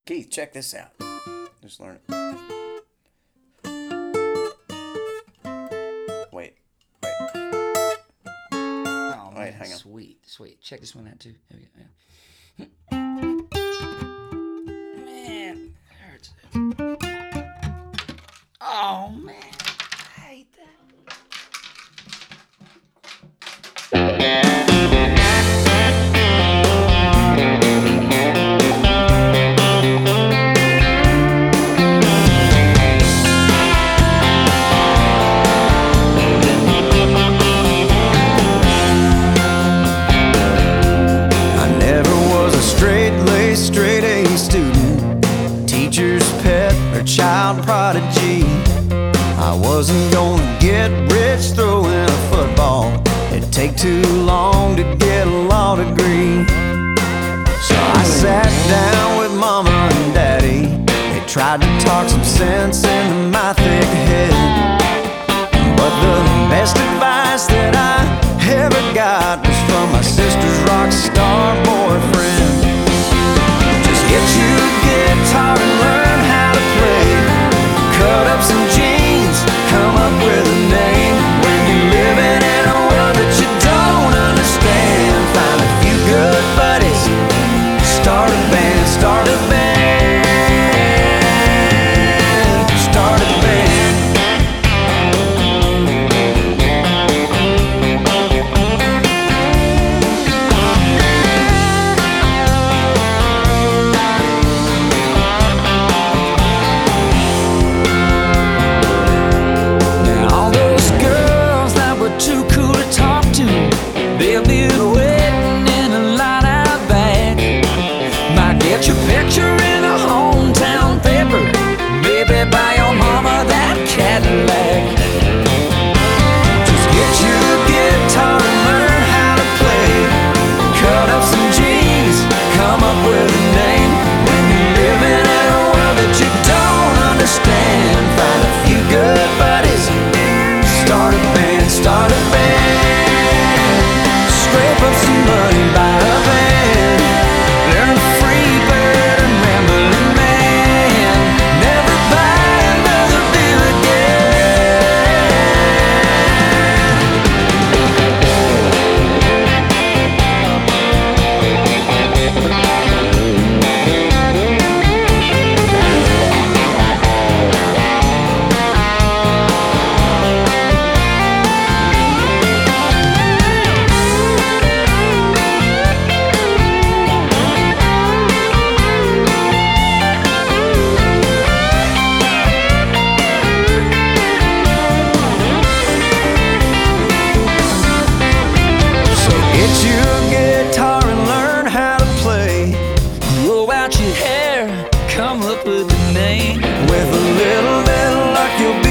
Keith, check this out. Just learn it. Wait. Oh, Wait, man, hang on. Sweet. Check this one out too. Here we go. Yeah. Man, that hurts. Oh man, I hate that. I never was a straight-laced, straight-A student, teacher's pet or child prodigy. I wasn't gonna get rich throwing a football. It'd take too long to get a law degree. So I sat down with mama and daddy. They tried to talk some sense into my thick head, but the best advice that I ever got was from my sister's rock star boyfriend. Just get you a guitar and learn how to play. Cut up some jeans, come up with a name. When you're living in a world that you don't understand, find a few good buddies, start a band, start a band, start a band. Now all those girls that were too cool to talk to, they'll be waiting in a line out back. Might get your picture in a hometown paper, maybe buy your mama that Cadillac. Just get you a guitar and learn how to play. Cut up some jeans, come up with a name. When you're living in a world that you don't understand, find a few good buddies, start a band, start a band. Scrape up some money, buy a van. Learn free bird and rambling man. Never buy another beer So get you a guitar and learn how to play. Grow out your hair, come up with a name. With a little bit of luck, you'll be